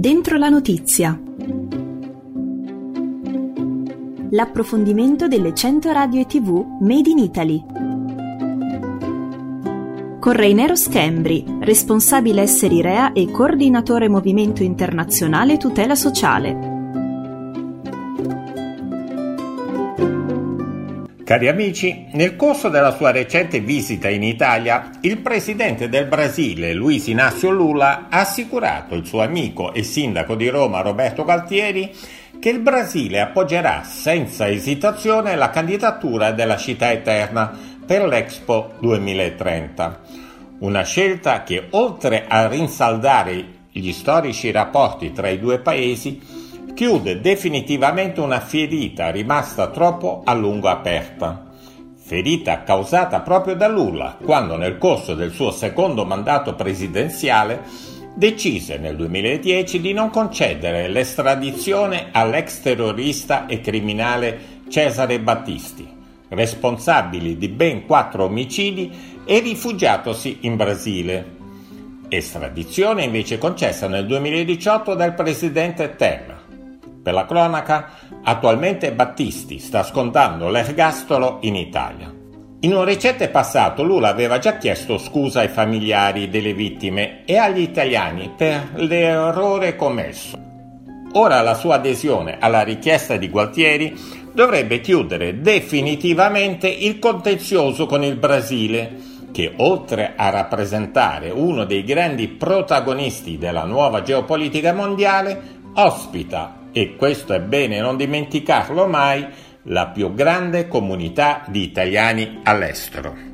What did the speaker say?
Dentro la notizia. L'approfondimento delle 100 radio e TV Made in Italy. Con Reinero Schembri, responsabile esseri Rea e coordinatore Movimento Internazionale Tutela Sociale. Cari amici, nel corso della sua recente visita in Italia, il presidente del Brasile, Luiz Inácio Lula, ha assicurato il suo amico e sindaco di Roma, Roberto Galtieri, che il Brasile appoggerà senza esitazione la candidatura della città eterna per l'Expo 2030. Una scelta che, oltre a rinsaldare gli storici rapporti tra i due paesi, chiude definitivamente una ferita rimasta troppo a lungo aperta. Ferita causata proprio da Lula, quando nel corso del suo secondo mandato presidenziale decise nel 2010 di non concedere l'estradizione all'ex terrorista e criminale Cesare Battisti, responsabile di ben 4 omicidi e rifugiatosi in Brasile. Estradizione invece concessa nel 2018 dal presidente Temer. Per la cronaca, attualmente Battisti sta scontando l'ergastolo in Italia. In un recente passato Lula aveva già chiesto scusa ai familiari delle vittime e agli italiani per l'errore commesso. Ora la sua adesione alla richiesta di Gualtieri dovrebbe chiudere definitivamente il contenzioso con il Brasile, che oltre a rappresentare uno dei grandi protagonisti della nuova geopolitica mondiale, ospita, e questo è bene non dimenticarlo mai, la più grande comunità di italiani all'estero.